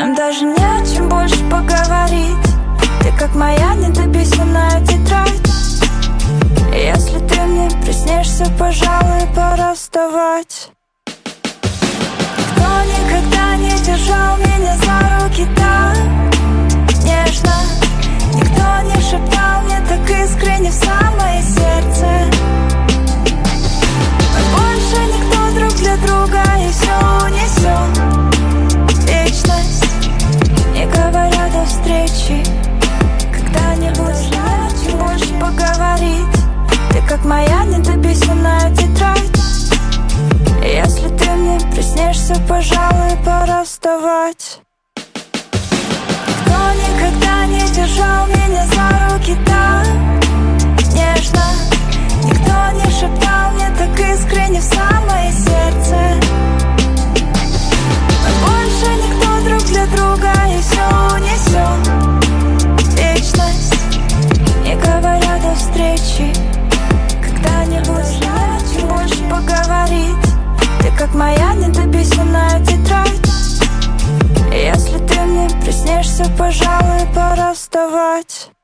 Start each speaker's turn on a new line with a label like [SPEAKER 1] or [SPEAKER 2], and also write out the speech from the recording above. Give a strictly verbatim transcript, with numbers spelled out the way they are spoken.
[SPEAKER 1] Нам даже не о чем больше поговорить. Ты как моя недописанная тетрадь. И если ты мне приснишься, пожалуй, пора вставать. Никто никогда не держал меня за руки так нежно. Никто не шептал мне так искренне в самое сердце. Мы больше никто друг для друга, и все унесем вечность. Не говоря до встречи, когда-нибудь не чем больше поговорить. Ты как моя недописанная тетрадь. И если ты мне приснишься, пожалуй, пора вставать. Никто никогда не держал меня за руки так нежно. Никто не шептал мне так искренне в самое сердце. Мы больше никто друг для друга, и все унесем вечность. Не говоря до встречи, когда-нибудь не чем больше поговорить. Ты как моя недописанная тетрадь. И если ты мне приснишься, пожалуй, пора вставать.